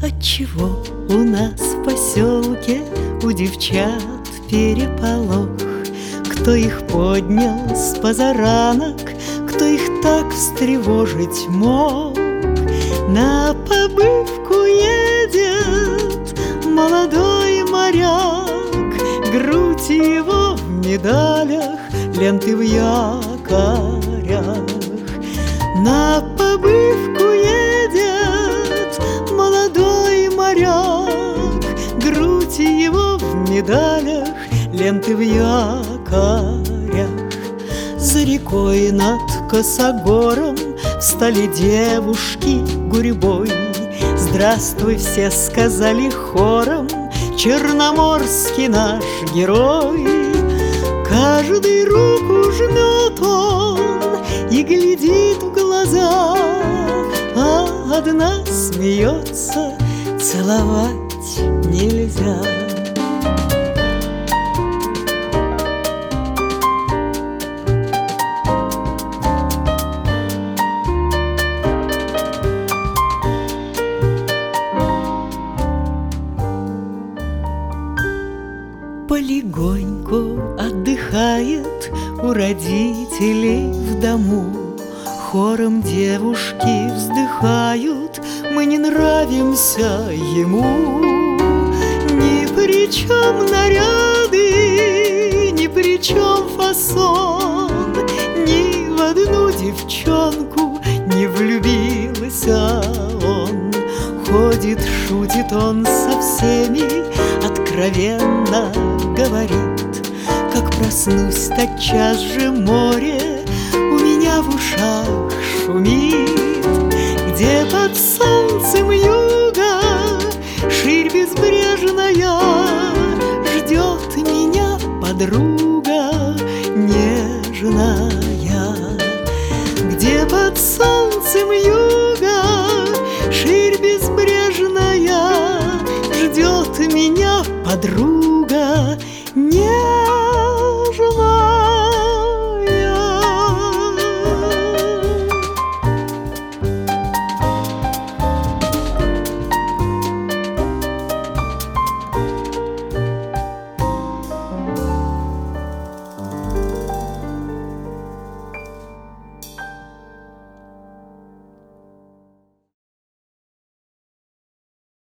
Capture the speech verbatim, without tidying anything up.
Отчего у нас в поселке у девчат переполох? Кто их поднял с позаранок, кто их так встревожить мог? На побывку едет молодой моряк, грудь его в медалях, ленты в якорях. На побывку едет молодой моряк, грудь его в медалях, ленты в якорях. За рекой над косогором встали девушки гурьбой. Здравствуй, все сказали хором, черноморский наш герой. Каждый руку жмет он и глядит в глаза, а одна смеется, целовать нельзя. Полегоньку отдыхает у родителей в дому. Хором девушки вздыхают: мы не нравимся ему. Ни при чем наряды, ни при чем фасон, ни в одну девчонку не влюбился он. Ходит, шутит он со всеми, откровенно говорит: как проснусь, тотчас же море у меня в ушах шумит. Где под солнцем юга ширь безбрежная ждет меня подруга нежная. Где под солнцем юга ширь безбрежная ждет меня подруга нежная.